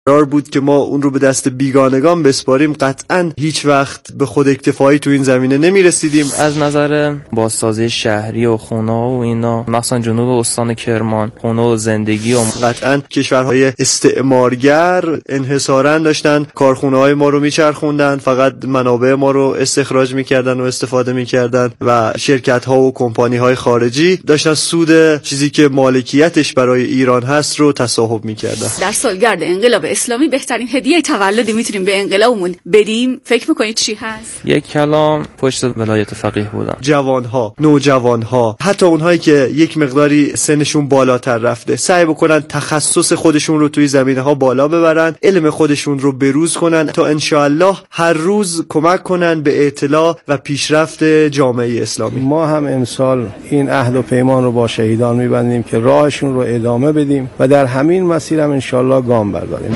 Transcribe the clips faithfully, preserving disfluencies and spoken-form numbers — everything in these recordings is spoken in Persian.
قرار بود که ما اون رو به دست بیگانگان بسپاریم، قطعاً هیچ وقت به خود اکتفایی تو این زمینه نمی رسیدیم. از نظر بازسازی شهری و خونه و اینا، مثلا جنوب استان کرمان، خونه و زندگی و قطعاً کشورهای استعمارگر انحصاراً داشتن کارخونه‌های ما رو میچرخوندن، فقط منابع ما رو استخراج میکردن و استفاده میکردن و شرکت‌ها و کمپانی‌های خارجی داشتن سود چیزی که مالکیتش برای ایران هست رو تصاحب میکردن. در سالگرد انقلاب اسلامی بهترین هدیه تولدی میتونیم به انقلابمون بدیم، فکر میکنید چی هست؟ یک کلام پشت ولایت فقیه بودن. جوانها، نوجوانها، حتی اونهایی که یک مقداری سنشون بالاتر رفته، سعی بکنن تخصص خودشون رو توی زمینه‌ها بالا ببرن، علم خودشون رو بروز کنن تا انشاءالله هر روز کمک کنن به اطلاع و پیشرفت جامعه اسلامی. ما هم امسال این عهد و پیمان رو با شهیدان میبندیم که راهشون رو ادامه بدیم و در همین مسیر هم انشاءالله گام برداریم.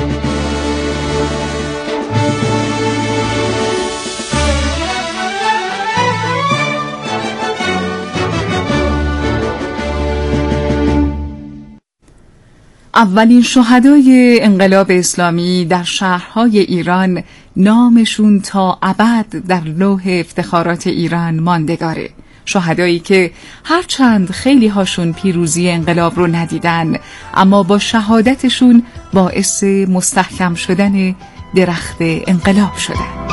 اولین شهدای انقلاب اسلامی در شهرهای ایران نامشون تا ابد در لوح افتخارات ایران ماندگاره. شهدایی که هرچند خیلی هاشون پیروزی انقلاب رو ندیدن، اما با شهادتشون باعث مستحکم شدن درخت انقلاب شدن.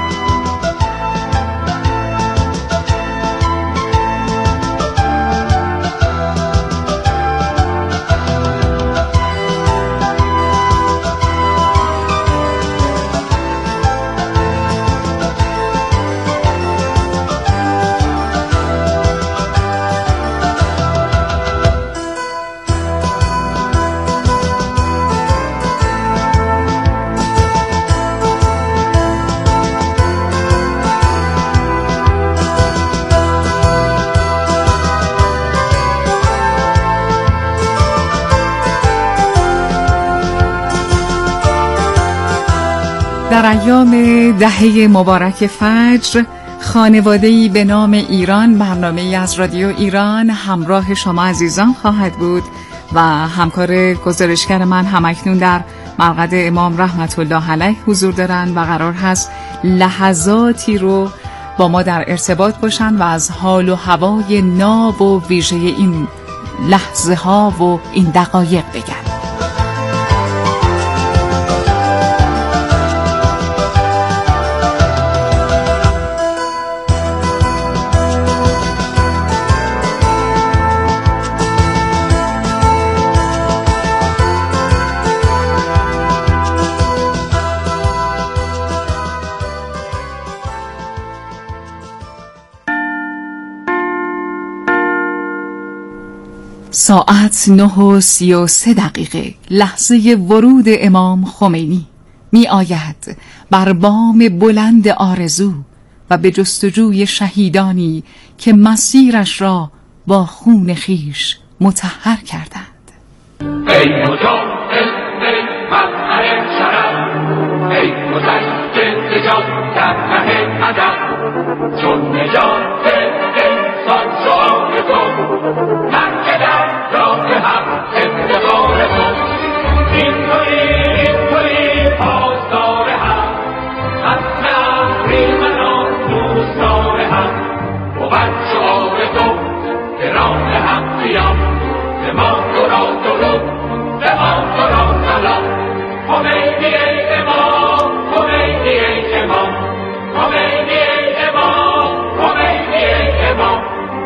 در ایام دهه مبارک فجر، خانواده‌ای به نام ایران برنامه‌ای از رادیو ایران همراه شما عزیزان خواهد بود و همکار گزارشگر من همکنون در مرقد امام رحمت الله علیه حضور دارن و قرار هست لحظاتی رو با ما در ارتباط باشن و از حال و هوای ناب و ویژه این لحظه ها و این دقایق بگن. ساعت نه و سی و سه دقیقه، لحظه ورود امام خمینی می آید بر بام بلند آرزو و به جستجوی شهیدانی که مسیرش را با خون خیش مطهر کردند. ای مجاهد، ای مظهر شرف، ای مجدد جان در ره ادب، چون نجات انسان شعار تو، مرگ در راه حق افتخار تو، این تویی این تویی پاسدار حق، ختم اهریمنان دوستدار حق، بود شعار تو که راه حقیان، به ما تو را درود، به ما تو را سلام. خمینی ای امام، خمینی ای امام، خمینی ای امام، خمینی ای امام.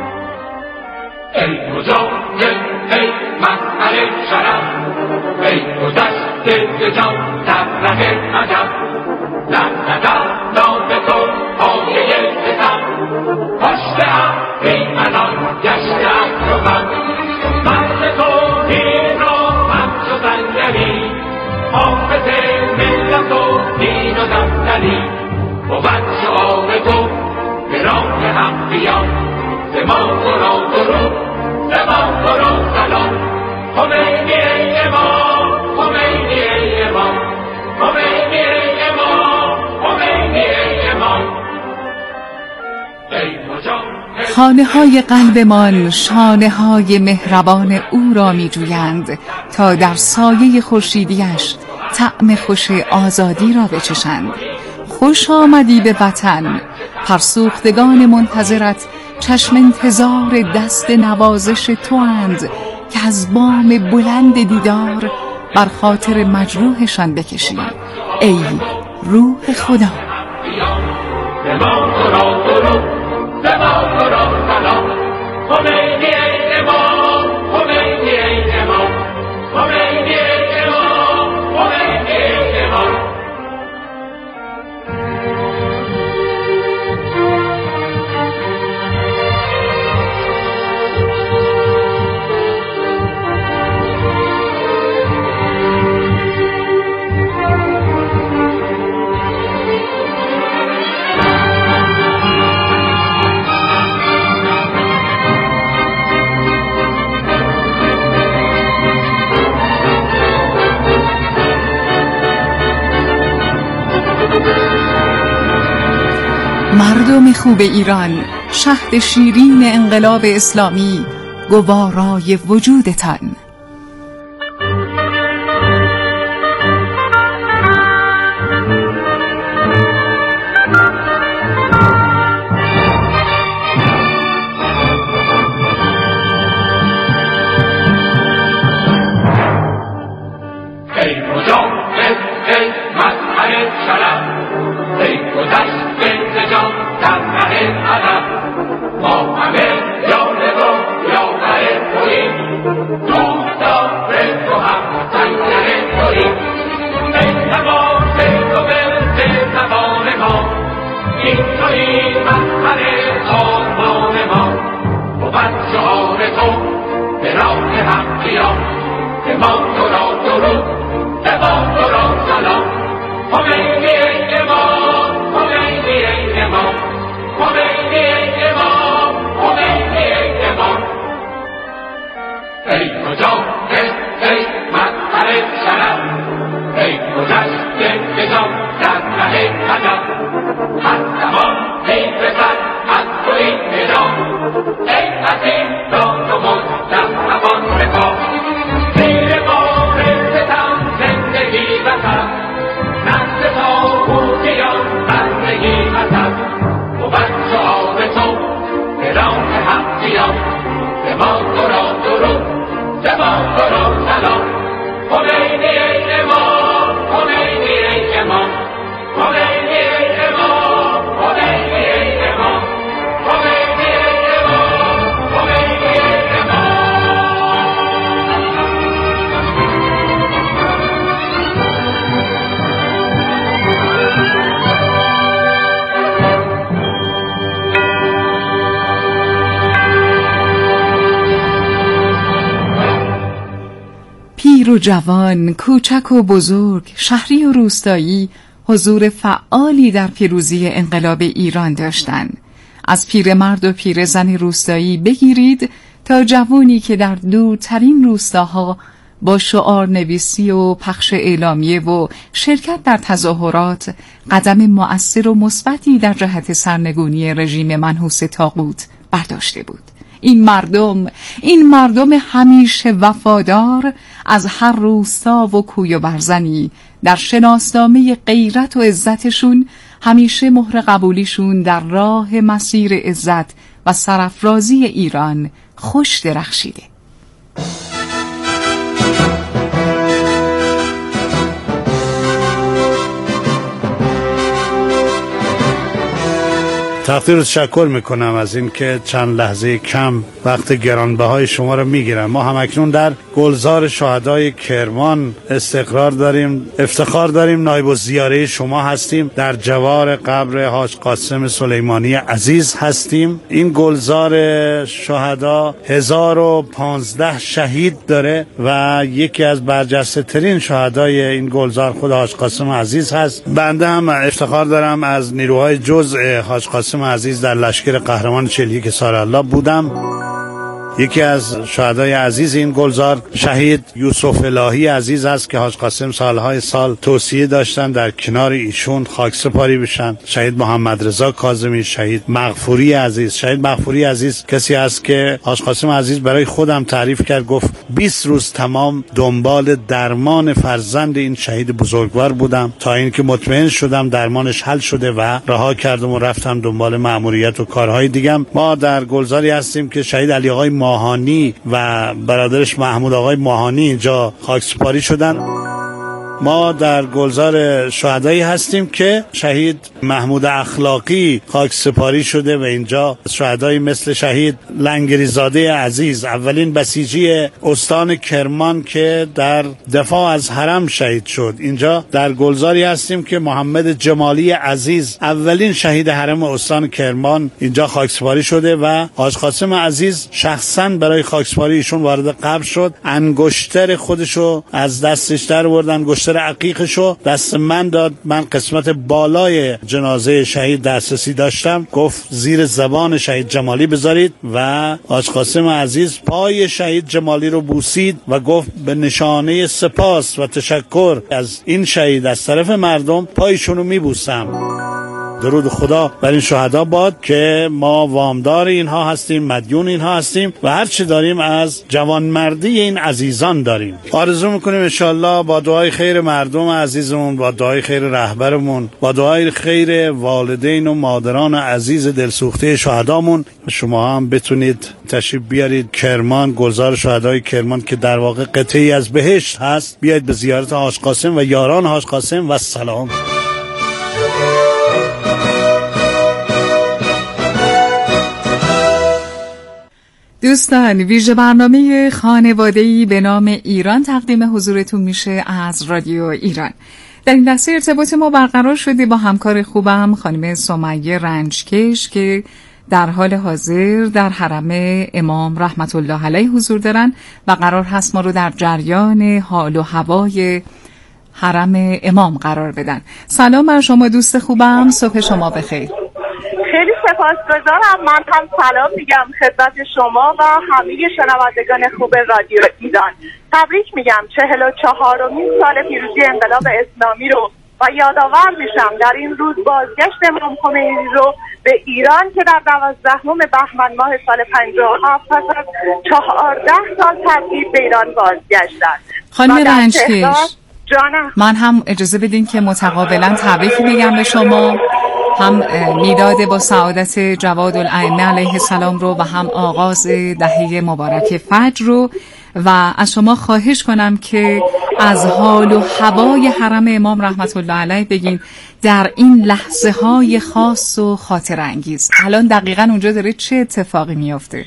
ای مجاهد، ای مظهر شرف، ای گذشته جان در ره ادب، در ادب نام تو پایه ستم، پشت اهریمنان گشته اکرمم، مرد توحید را همچو سنگری، حافظ ملت و دین و دفتری، بود شعار تو به راه حقیان، به ما تو را درود، به ما تو را سلام. خمینی ای امام، خمینی ای امام، خمینی ای امام، خمینی ای امام. ای مجاهد، خانه های قلبمان شانه های مهربان او را می جویند تا در سایه خورشیدیش طعم خوش آزادی را بچشند. خوش آمدی به وطن، فرسوختگان منتظرت چشم انتظار دست نوازش تو اند که از بام بلند دیدار بر خاطر مجروحشان بکشی. ای روح خدا، مردم خوب ایران، شهد شیرین انقلاب اسلامی، گوارای وجودتان. پیر و جوان، کوچک و بزرگ، شهری و روستایی حضور فعالی در پیروزی انقلاب ایران داشتند. از پیرمرد و پیرزن روستایی بگیرید تا جوانی که در دورترین روستاها با شعار نویسی و پخش اعلامیه و شرکت در تظاهرات قدم مؤثر و مثبتی در جهت سرنگونی رژیم منحوس طاغوت برداشته بود. این مردم، این مردم همیشه وفادار از هر روستا و کوی و برزنی در شناسنامه غیرت و عزتشون همیشه مهر قبولیشون در راه مسیر عزت و سرافرازی ایران خوش درخشیده. تقدیر و تشکر میکنم از این که چند لحظه کم وقت گرانبهای شما رو میگیرم. ما همکنون در گلزار شهدای کرمان استقرار داریم، افتخار داریم نایب الزیاره شما هستیم. در جوار قبر حاج قاسم سلیمانی عزیز هستیم. این گلزار شهدا هزار و پانزده شهید داره و یکی از برجسته ترین شهدای این گلزار خود حاج قاسم عزیز هست. بنده هم افتخار دارم از نیروهای جزء حاج قاسم عزیز در لشکر قهرمان چهل و یک سال الله بودم. یکی از شهدای عزیز این گلزار شهید یوسف الهی عزیز است که حاج قاسم سالهای سال توصیه داشتن در کنار ایشون خاکسپاری بشن. شهید محمد رضا کاظمی، شهید مغفوری عزیز. شهید مغفوری عزیز کسی است که حاج قاسم عزیز برای خودم تعریف کرد، گفت بیست روز تمام دنبال درمان فرزند این شهید بزرگوار بودم تا اینکه مطمئن شدم درمانش حل شده و رها کردم و رفتم دنبال مأموریت و کارهای دیگم. ما در گلزاری هستیم که شهید علی آقای ماهانی و برادرش محمود آقای ماهانی اینجا خاکسپاری شدن. ما در گلزار شهدایی هستیم که شهید محمود اخلاقی خاک سپاری شده و اینجا شهدایی مثل شهید لنگریزاده عزیز، اولین بسیجی استان کرمان که در دفاع از حرم شهید شد. اینجا در گلزاری هستیم که محمد جمالی عزیز، اولین شهید حرم استان کرمان، اینجا خاک سپاری شده و حاج قاسم عزیز شخصا برای خاک سپاری ایشون وارد قبر شد. انگشتر خودشو از دستش در آورد، انگشتر عقیقشو دست من داد. من قسمت بالای جنازه شهید دسترسی داشتم، گفت زیر زبان شهید جمالی بذارید و حاج قاسم عزیز پای شهید جمالی رو بوسید و گفت به نشانه سپاس و تشکر از این شهید از طرف مردم پایشون رو میبوسم. درود خدا بر این شهدا باد که ما وامدار اینها هستیم، مدیون اینها هستیم و هر چی داریم از جوانمردی این عزیزان داریم. آرزو میکنیم انشالله با دعای خیر مردم عزیزمون، با دعای خیر رهبرمون، با دعای خیر والدین و مادران عزیز دلسوخته شهدامون، شما هم بتونید تشریف بیارید کرمان، گلزار شهدای کرمان که در واقع قطعی از بهشت هست. بیاید به زیارت حاج قاسم و یاران حاج قاسم و سلام. دوستان، ویژه برنامه خانواده‌ای به نام ایران تقدیم حضورتون میشه از رادیو ایران. در این لحظه ارتباط ما برقرار شده با همکار خوبم خانم سمیه رنجکش که در حال حاضر در حرم امام رحمت الله علیه حضور دارن و قرار هست ما رو در جریان حال و هوای حرم امام قرار بدن. سلام بر شما دوست خوبم، صبح شما بخیر. خیلی سپاسگزارم. من هم سلام میگم خدمت شما و همه شنوندگان خوب رادیو ایران. تبریک میگم چهل و چهارمین سال پیروزی انقلاب اسلامی رو و یادآور میشم در این روز بازگشت امام خمینی رو به ایران که در دوازدهم بهمن ماه سال پنجاه و هفت پس از چهارده سال تبعید به ایران بازگشتن. خانم رنجکش، جانم من هم اجازه بدین که متقابلا تبریک میگم به شما، هم میلاد با سعادت جواد الائمه علیه السلام رو و هم آغاز دهه مبارک فجر رو، و از شما خواهش کنم که از حال و هوای حرم امام رحمت الله علیه بگین در این لحظه های خاص و خاطر انگیز. الان دقیقاً اونجا داره چه اتفاقی میافته؟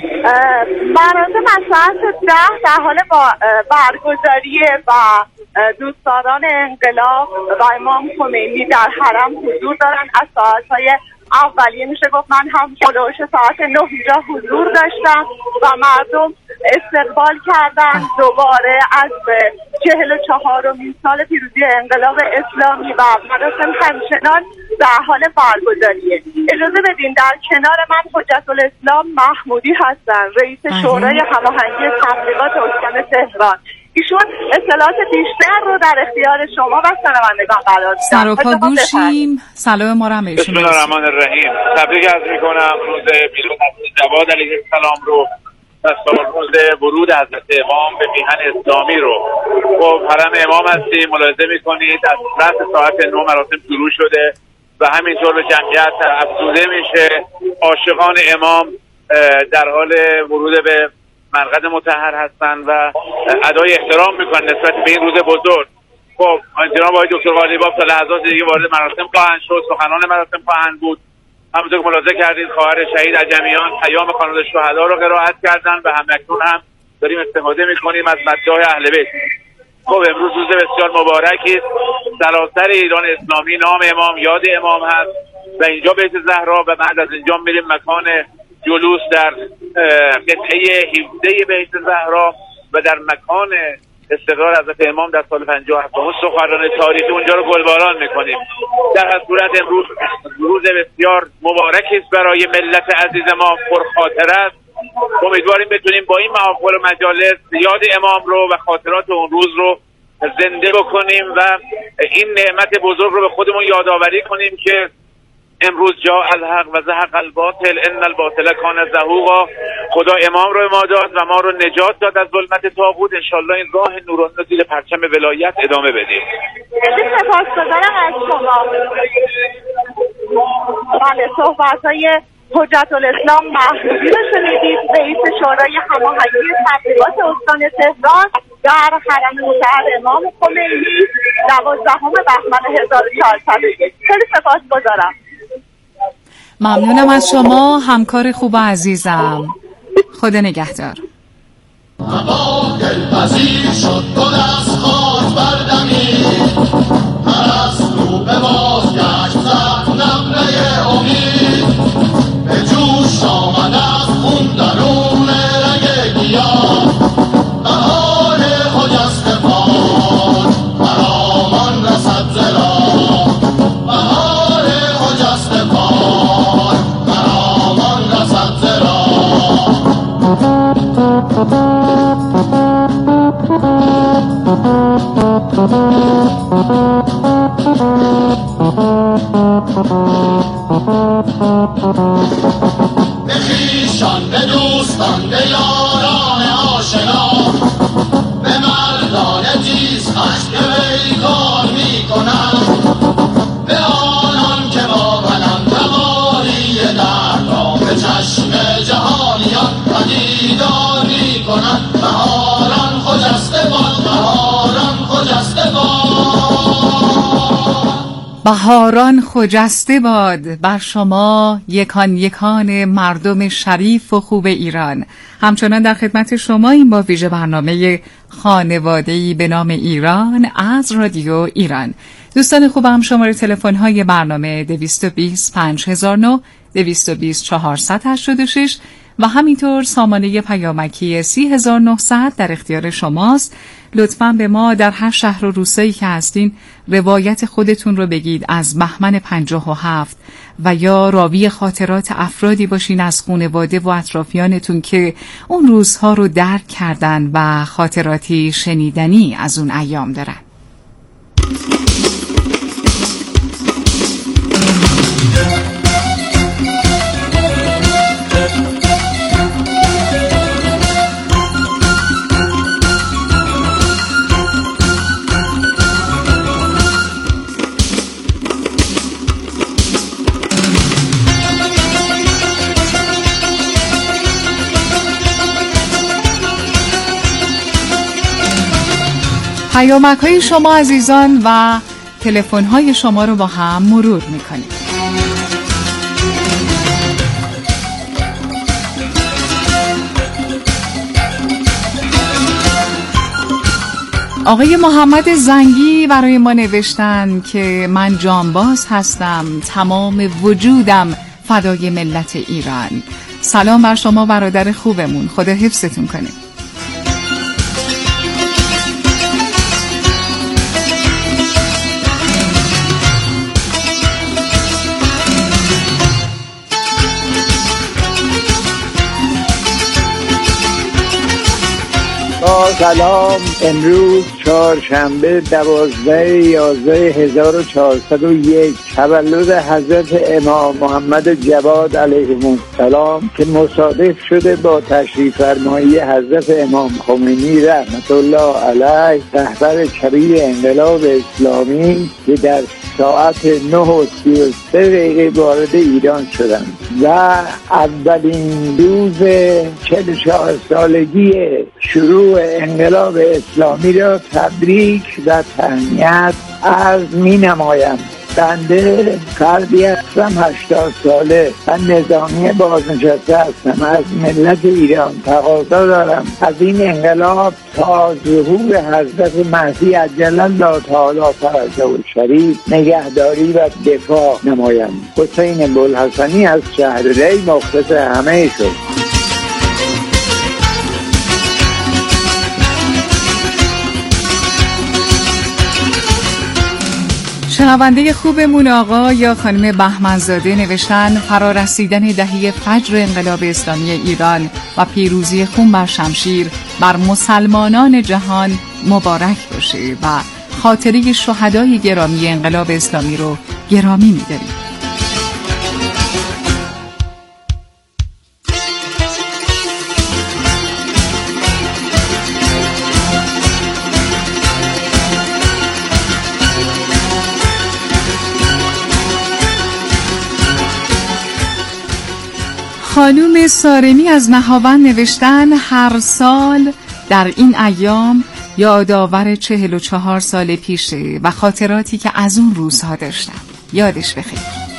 مراسم از ساعت ده در حال با برگزاری و دوستداران انقلاب و امام خمینی در حرم حضور دارن. از ساعتهای اولیه میشه گفت من هم هلوش ساعت نه اینجا حضور داشتم و مردم استقبال کردن دوباره از چهل و چهارمین سال پیروزی انقلاب اسلامی و مراسم همچنان در حال برگزاریه. اجازه بدین در کنار من حجت الاسلام محمودی هستن، رئیس شورای هماهنگی تبلیغات استان تهران. ایشون اطلاعات بیشتر رو در اختیار شما و شنوندگان قرار میدن. سر و پا گوشیم. سلام ما رو هم بهشون. بسم الله الرحمن الرحیم. تبریک عرض میکنم روز میلاد جواد علیه السلام رو و روز ورود حضرت امام به میهن اسلامی رو. خب حرم امام هستیم، ملاحظه میکنید از رأس ساعت نه مراسم شروع شده و همینطور به جمعیت افزوده میشه. عاشقان امام در حال ورود به مرقد مطهر هستن و ادای احترام میکنن نسبت به این روز بزرگ. خب جناب آقای دکتر قالیباف تا لحظات دیگه وارد مراسم خواهند شد، سخنان مراسم خواهند بود. همونطور که ملاحظه کردید خواهر شهید عجمیان پیام خانواده شهدا رو قرائت کردن و همکنون هم داریم استفاده میکنیم از مداح اهل بیت. خب امروز روز بسیار مبارکی است. سراسر ایران اسلامی نام امام یاد امام هست و اینجا بیت زهرا و بعد از اینجا میریم مکان جلوس در قطعه هفده بیت زهرا و در مکان استقرار حضرت امام در سال پنجاه و هفت اون سخنرانی تاریخی اونجا رو گلباران میکنیم. در هر صورت امروز روز بسیار مبارکی است برای ملت عزیز ما، پرخاطره است امیدواریم بتونیم با این محافل و مجالس یاد امام رو و خاطرات اون روز رو زنده بکنیم و این نعمت بزرگ رو به خودمون یادآوری کنیم که امروز جاء الحق و زهق الباطل ان الباطل کان زهوقا. خدا امام رو ما داد و ما رو نجات داد از ظلمت طاغوت. انشالله این راه نورانی رو زیر پرچم ولایت ادامه بدیم. سپاسگزارم از شما. بله، صحبت‌های حجت الاسلام محمودی رو شنیدید، رئیس شورای هماهنگی تبلیغات استان تهران در حرم مطهر امام خمینی دوازدهم بهمن هزار و چهارصد و یک. خیلی سپاسگزارم. ممنونم از شما همکار خوب و عزیزم. خدا نگهدار. هوا دلپذیر شد گل از خاک بردمید، پرستو به بازگشت زد نغمه امید، به جوش آمد از خون درون رگ گیاه، بهار خجسته باد برامان رسد ز راه، بهار خجسته باد برامان رسد ز راه. به خویشان، به دوستان، به یاران آشنا، به مردان تیز خشم پیکار می کنند، به آنان که با قلم تماری درد را به چشم جهانیان پدیدار می کنند. بهاران خجسته باد، بهاران خجسته باد، بهاران خجسته باد بر شما یکان یکان مردم شریف و خوب ایران. همچنان در خدمت شما این با ویژه برنامه خانواده‌ای به نام ایران از رادیو ایران. دوستان خوبم، شماره تلفن های برنامه دویست و بیست پنج هزار و نه، دویست و بیست چهارصد و هشتاد و شش و همینطور سامانه پیامکی سی هزار و نهصد در اختیار شماست. لطفاً به ما در هر شهر و روستایی که هستین روایت خودتون رو بگید از بهمن پنجاه و هفت و یا راوی خاطرات افرادی باشین از خانواده و اطرافیانتون که اون روزها رو درک کردن و خاطراتی شنیدنی از اون ایام دارن. پیامک های شما عزیزان و تلفن های شما رو با هم مرور میکنیم. آقای محمد زنگی برای ما نوشتن که من جانباز هستم، تمام وجودم فدای ملت ایران. سلام بر شما برادر خوبمون، خدا حفظتون کنه. سلام. امروز چهارشنبه دوازده یازده هزار و چهارصد و یک تولد حضرت امام محمد جواد علیهم السلام که مصادف شده با تشریف فرمایی حضرت امام خمینی رحمت الله علیه رهبر کبیر انقلاب اسلامی که در ساعت نه و سی و سه دقیقه وارد ایران شدند و اولین روز چهل و چهار سالگی شروع انقلاب اسلامی را تبریک و تهنیت عرض می نمایم. بنده فردی هستم هشتاد ساله و نظامی بازنشسته هستم. از ملت ایران تقاضا دارم از این انقلاب تا ظهور حضرت مهدی عجل الله تعالی فرجه الشریف نگهداری و دفاع نمایم. حسین بوالحسنی از شهر ری، مخلص همه شد. شنونده خوبمون آقا یا خانم بهمنزاده نوشتن فرارسیدن دهه فجر انقلاب اسلامی ایران و پیروزی خون بر شمشیر بر مسلمانان جهان مبارک باشه و خاطره شهدای گرامی انقلاب اسلامی رو گرامی می‌داریم. خانوم سارمی از نهاوند نوشتن هر سال در این ایام یادآور چهل و چهار سال پیشه و خاطراتی که از اون روزها داشتم. یادش بخیر.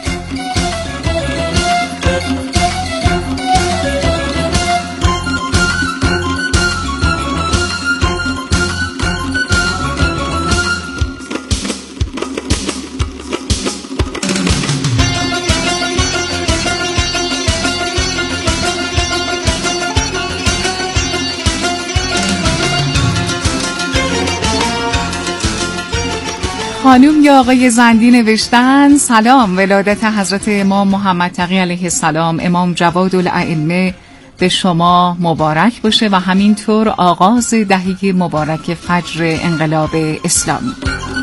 خانوم یا آقای زندی نوشتن سلام، ولادت حضرت امام محمد تقی علیه السلام امام جواد الائمه به شما مبارک باشه و همینطور آغاز دهه مبارک فجر انقلاب اسلامی.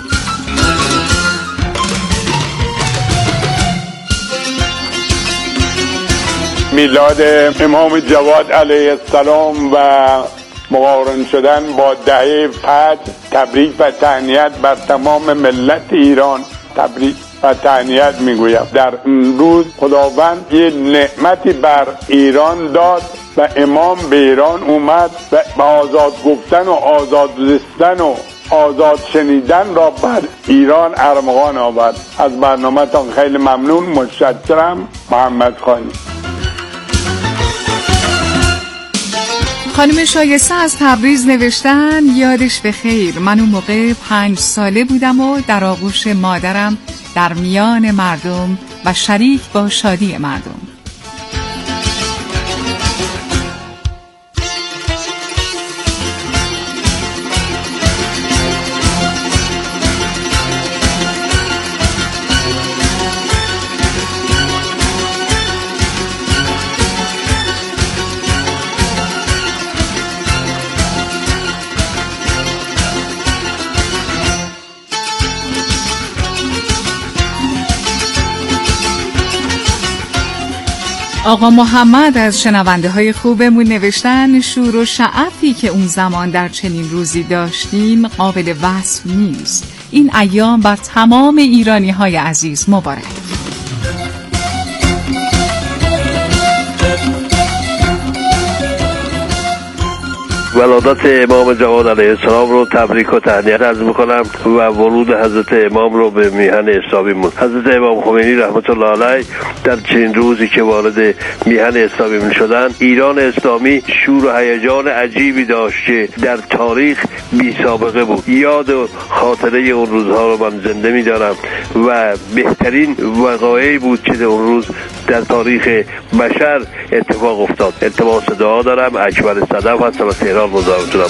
میلاد امام جواد علیه السلام و مقارن شدن با دهه فجر تبریک و تهنیت بر تمام ملت ایران تبریک و تهنیت میگویم. در این روز خداوند یه نعمتی بر ایران داد و امام به ایران اومد و به آزاد گفتن و آزاد زیستن و آزاد شنیدن را بر ایران ارمغان آورد. از برنامه تان خیلی ممنون، متشکرم. محمد خانی. خانم شایسته از تبریز نوشتن یادش بخیر، من اون موقع پنج ساله بودم و در آغوش مادرم در میان مردم و شریک با شادی مردم. آقا محمد از شنونده های خوبمون نوشتن شور و شعفی که اون زمان در چنین روزی داشتیم قابل وصف نیست. این ایام بر تمام ایرانی های عزیز مبارک. ولادت امام جواد علیه السلام رو تبریک و تهنیت عرض میکنم و ورود حضرت امام رو به میهن اسلامیمون. حضرت امام خمینی رحمت الله علیه در چنین روزی که وارد میهن اسلامیمون شدن، ایران اسلامی شور و هیجان عجیبی داشت که در تاریخ بی سابقه بود. یاد و خاطره اون روزها رو من زنده میدارم و بهترین وقایعی بود که در اون روز در تاریخ بشر اتفاق افتاد. التماس دعا دارم. اکبر صدف هستم از تهران مزاحمتونم.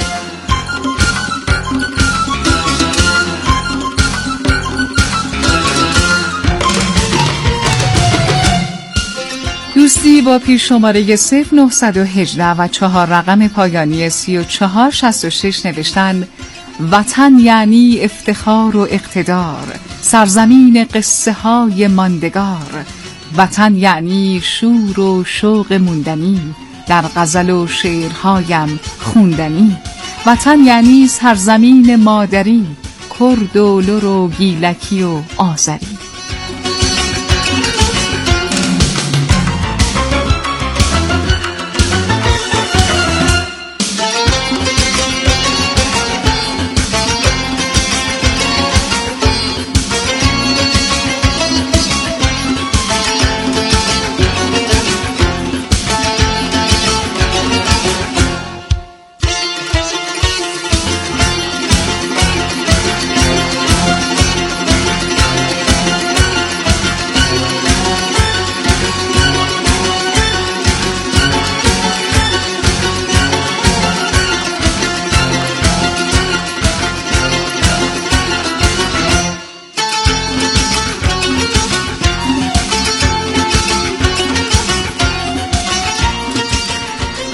دوستی با پیش شماره صفر نه یک هشت و چهار رقم پایانی سی و چهار شصت و شش نوشتن وطن یعنی افتخار و اقتدار، سرزمین قصه های ماندگار. وطن یعنی شور و شوق موندنی، در غزل و شعرهایم خوندنی. وطن یعنی سرزمین مادری، کرد و لر و گیلکی و آذری.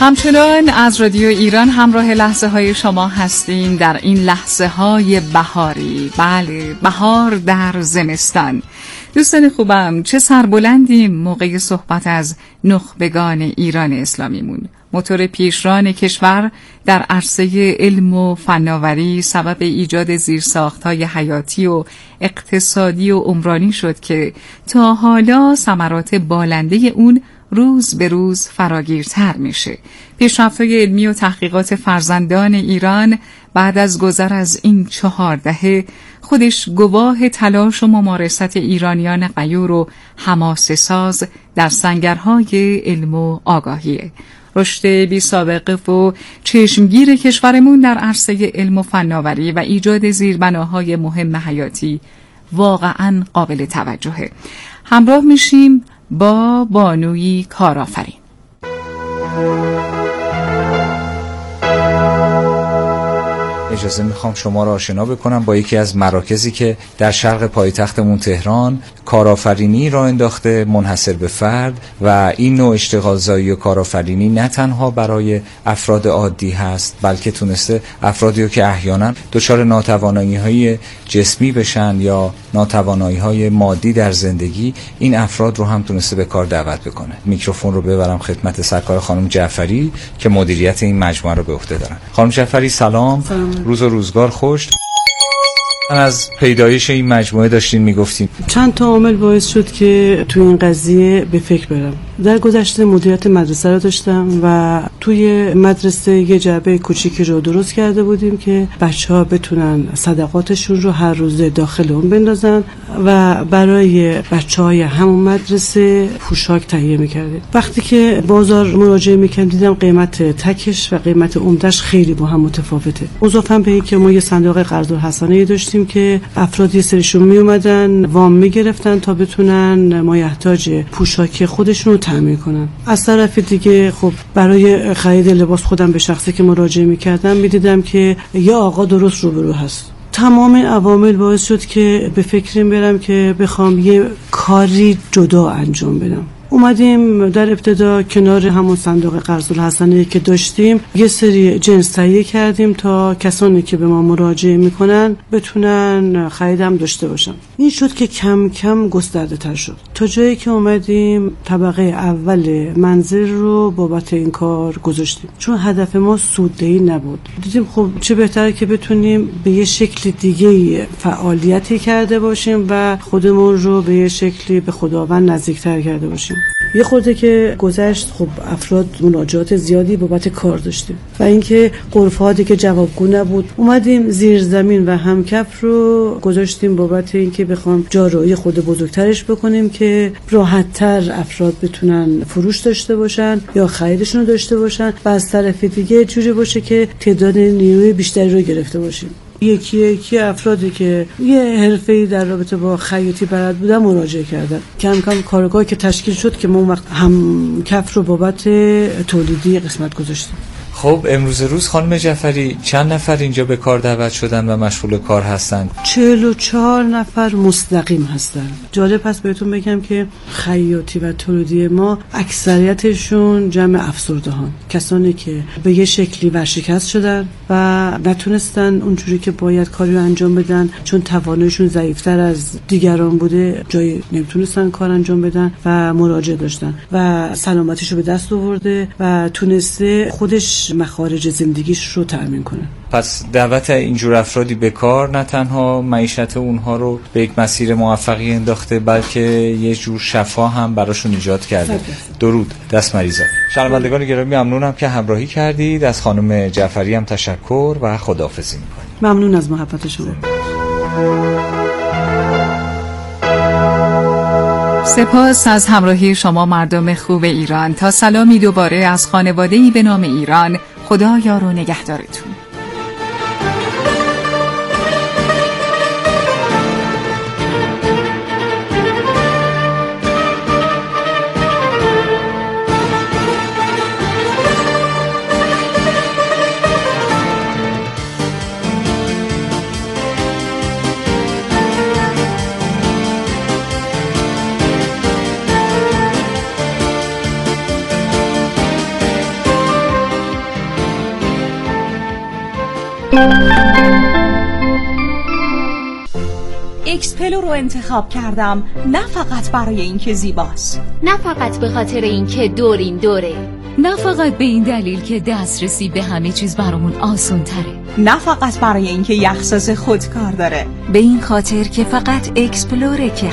همچنان از رادیو ایران همراه لحظه های شما هستیم در این لحظه های بهاری. بله، بهار در زمستان. دوستان خوبم، چه سربلندیم موقع صحبت از نخبگان ایران اسلامیمون. موتور پیشران کشور در عرصه علم و فناوری سبب ایجاد زیرساخت‌های حیاتی و اقتصادی و عمرانی شد که تا حالا ثمرات بالنده اون روز به روز فراگیرتر میشه. پیشرفت‌های علمی و تحقیقات فرزندان ایران بعد از گذر از این چهار دهه خودش گواه تلاش و ممارست ایرانیان غیور و حماسه ساز در سنگرهای علم و آگاهیه. رشد بی سابقه و چشمگیر کشورمون در عرصه علم و فناوری و ایجاد زیربناهای مهم حیاتی واقعاً قابل توجهه. همراه میشیم با بانوی کارآفرین. اجازه میخوام شما را آشنا بکنم با یکی از مراکزی که در شرق پایتختمون تهران کارآفرینی را انداخته منحصر به فرد و این نوع اشتغالزایی و کارآفرینی نه تنها برای افراد عادی هست بلکه تونسته افرادی که احیانا دچار ناتوانایی‌های جسمی بشن یا ناتوانایی‌های مادی در زندگی، این افراد رو هم تونسته به کار دعوت بکنه. میکروفون رو ببرم خدمت سرکار خانم جعفری که مدیریت این مجموعه رو به عهده دارن. خانم جعفری سلام. سلام. روز و روزگار خوش. من از پیدایش این مجموعه داشتین میگفتین. چند تا عامل باعث شد که تو این قضیه به فکر برم. در گذشته مدیریت مدرسه رو داشتم و توی مدرسه یه جعبه کوچیکی رو درست کرده بودیم که بچه‌ها بتونن صدقاتشون رو هر روز داخل اون بندازن و برای بچه‌های همون مدرسه پوشاک تهیه می‌کردیم. وقتی که بازار مراجعه می‌کردم دیدم قیمت تکش و قیمت عمده‌اش خیلی با هم متفاوته. اضافه به این که ما یه صندوق قرض الحسنه داشتیم که افراد یه سریشون می اومدن وام می گرفتن تا بتونن مایحتاج پوشاک خودشون رو تامین کنن. از طرف دیگه خب برای خرید لباس خودم به شخصی که مراجعه می کردم می دیدم که یه آقا درست روبرو هست. تمام عوامل باعث شد که به فکریم برم که بخوام یه کاری جدا انجام بدم. اومدیم در ابتدا کنار همون صندوق قرض الحسنه که داشتیم یه سری جنس تهیه کردیم تا کسانی که به ما مراجعه میکنن بتونن خریدم داشته باشن. این شد که کم کم گسترده تر شد تا جایی که اومدیم طبقه اول منزل رو بابت این کار گذاشتیم، چون هدف ما سوددهی نبود. دیدیم خب چه بهتره که بتونیم به یه شکل دیگه فعالیتی کرده باشیم و خودمون رو به یه شکلی به خداوند نزدیکتر کرده باشیم. یه خورده که گذشت خب افراد مناجات زیادی بابت کار داشتیم و اینکه غرفاتی که جوابگو نبود اومدیم زیر زمین و همکف رو گذاشتیم بابت اینکه بخوام جارایی خود بزرگترش بکنیم که راحت‌تر افراد بتونن فروش داشته باشن یا خریدشون رو داشته باشن و از طرف دیگه جوری باشه که تعداد نیروی بیشتری رو گرفته باشیم. یکی یکی افرادی که یه حرفه‌ای در رابطه با خیاطی بلد بودن مراجعه کردن. کم کم کارگاهی که تشکیل شد که ما اون وقت هم کف رو بابت تولیدی قسمت گذاشتیم. خب امروز روز خانم جعفری چند نفر اینجا به کار دعوت شدن و مشغول کار هستن؟ چهل و چهار نفر مستقیم هستن. جالب هست بهتون بگم که خیاطی و تولیدی ما اکثریتشون جمع افسرده‌هان، کسانی که به یه شکلی ورشکست شدن و نتونستن اونجوری که باید کاری رو انجام بدن، چون تواناییشون ضعیفتر از دیگران بوده جایی نمیتونستن کار انجام بدن و مراجعه داشتن و سلامتیشو به دست آورده و تونسته خودش مخارج زندگیش رو تأمین کنه. پس دعوت اینجور افرادی به کار نه تنها معیشت اونها رو به یک مسیر موفقی انداخته بلکه یه جور شفا هم براشون ایجاد کرده. درود دست مریضا. شنوندگان گرامی ممنونم که همراهی کردید. از خانم جعفری هم تشکر و خداحافظی می‌کنیم. ممنون از محبت شما. سپاس از همراهی شما مردم خوب ایران. تا سلامی دوباره از خانواده‌ای به نام ایران. خدا یار و نگهدارتون. اکسپلو رو انتخاب کردم، نه فقط برای اینکه زیباست، نه فقط به خاطر اینکه دورین دوره، نه فقط به این دلیل که دسترسی به همه چیز برامون آسان تره، نه فقط برای اینکه یخساز خودکار داره، به این خاطر که فقط اکسپلوره که